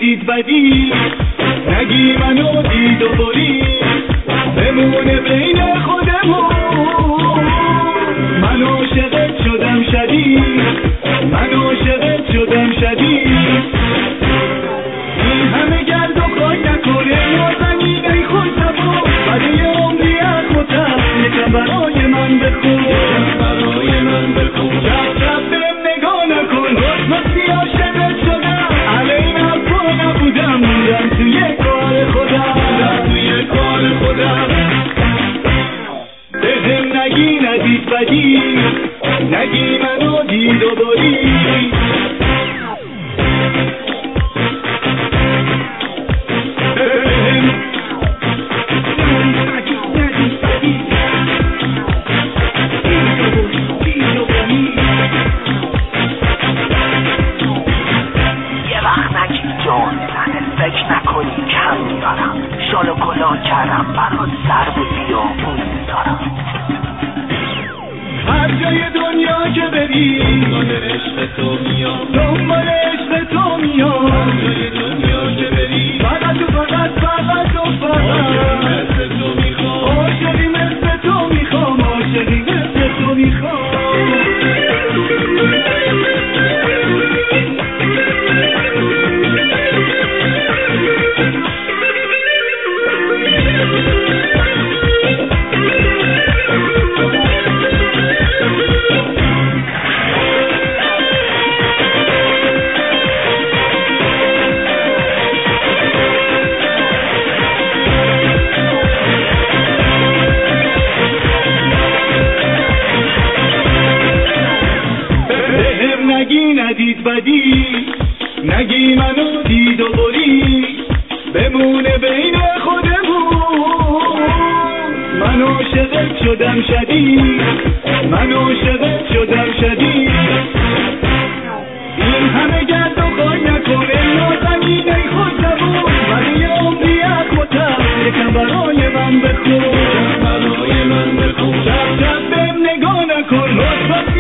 ندید بدی، نگی منو دید و بری، بمونه بین خودمون. من عاشقت شدم شدید، من عاشقت شدم شدید. این همه گرد و خاک نکنه نازنینه خود نبود، برای عمری از خودم یکم برای من بخون، یکم برای من بخون. شب شب بهم نگاه نکن، رسمتی عاشقت شدم، علیه حرفا نبودم، موندم توی کار خودم، موندم توی کار خودم. بهم نگی ندید بدی، نگی منو دید و بری. فکر نکنی کم میارم، شال و کلاه کردم برات سر به بیابون میذارم. هر جای دنیا که بری دنبال عشق تو میام، دنبال عشق تو میام. هر جای دنیا که بری فقط و فقط فقط و فقط مثل تو میخوام، عاشقی مثل تو میخوام، عاشقی مثل تو میخوام. نگی ندید بدی، نگی منو دید و بری، بمونه بین خودمون. من عاشقت شدم شدید، من عاشقت شدم شدید. این همه گرد و خاک نکنه نازنینه خود نبود، برای عمری از خودم یکم برای من بخون، یکم برای من بخون. شب شب بهم نگاه نکن،